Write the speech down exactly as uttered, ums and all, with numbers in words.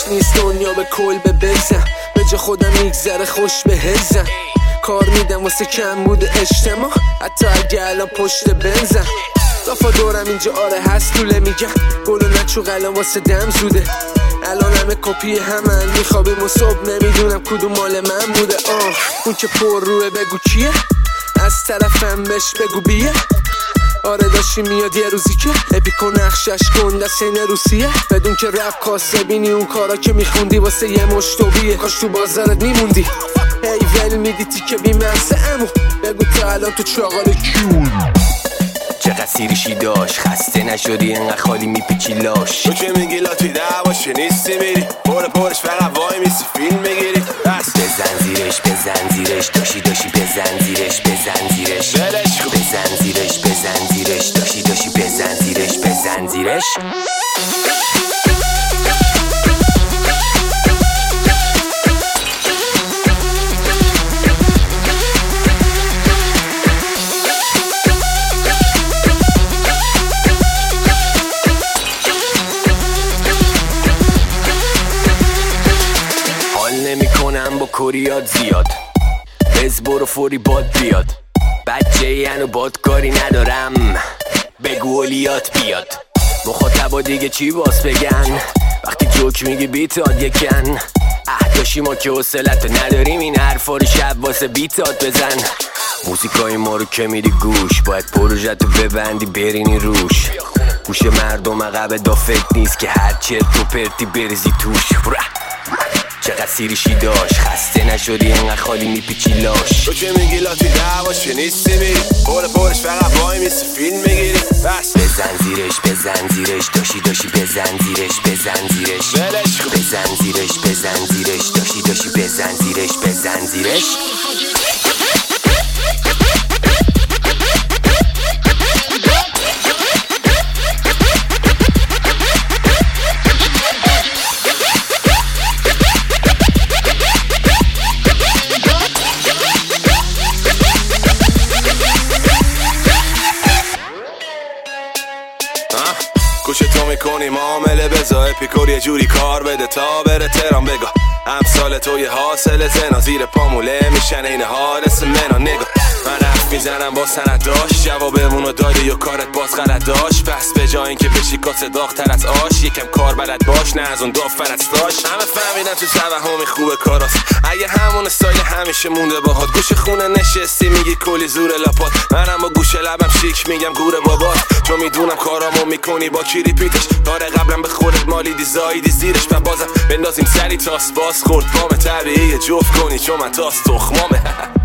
نیست دنیا به کل به بزن، به جا خودم میگذره خوش به هزم. کار میدم واسه کم بوده اجتماع، حتی اگه الان پشت بنزم. دافا دورم اینجا آره هست طوله میگم، گل و نچو قلم واسه دم زوده. الان همه کپی همن، میخوابیم و صبح نمیدونم کدوم مال من بوده. آه اون که پر روه بگو کیه، از طرفم بش بگو بیه. آره داشتی میاد یه روزی که اپیکو نقشش گنده سین روسیه. بدون که رپ کاسه بینی اون کارا که میخوندی واسه یه مشتوبیه. کاش تو بازارت میموندی هی ول میدی تیکه بیمرسه. امو بگو تا الان تو چاقال کیون چقدر سیریشی داشت، خسته نشدی انقدر خالی میپیچی لاش. تو که میگی لاتی دعواشه نیستی میری پر پرش فقط وای میسی فیلم میگیری. بس بزن زیرش بزن زیرش داشی داشی بزن زیرش بزن زیرش بلش کن بزن زیرش بزن زیرش داشی داشی بزن زیرش بزن زیرش. نمی کنم با کوریات زیاد، بز برو فوری باد بیاد. بچه ینو باد کاری ندارم، بگو اولیات بیاد. مخاطبا دیگه چی باز بگن وقتی جوک میگی بیتاد یکن. اه داشی ما که حوصلتو نداریم این حرفا رو شب واسه بیتاد بزن. موزیکای ما رو که میری گوش، باید پروژتو ببندی برینی روش. گوش مردم عقب دا فکر نیست که هر چرت و پرتی بریزی توش. چقدر سیریشی داشت، خسته نشدی انقدر خالی میپیچی لاش. تو که میگی لاتی دعواشه نیستی میری پر پرش فقط وای میسی فیلم میگیری. بس بزن زیرش بزن زیرش داشی داشی بزن زیرش بزن زیرش بلش کن بزن زیرش بزن زیرش داشی داشی بزن زیرش بزن زیرش. گوش تو میکنی معامله بزا اپیکور یه جوری کار بده تا بره تهران. بگاه امثال تو یه حاصل زنا زیر پاموله میشن این حارس منا. نگاه من حرف میزنم با سند داشت، جوابمونو داده یا کارت باز غلط داشت. پس به جای اینکه بشی کاسه داغ‌تر از آش، یکم کار بلد باش نه از اون دافرت داشت. همه فهمیدن تو توهمی خوبه کاراست، اگه همون استایل همیشه مونده باهات. گوش خونه نشستی میگی کلی زور لاپات، منم با گوش لبم شیک میگم گوره بابات. چون میدونم کارامو میکنی با کی ریپیتش. آره قبلا به خودت مالیدی زایدی زیرش و بازم بندازیم سری تاس باز خورد پام طبیعیه جفت کنی چون من تاس تخمامه.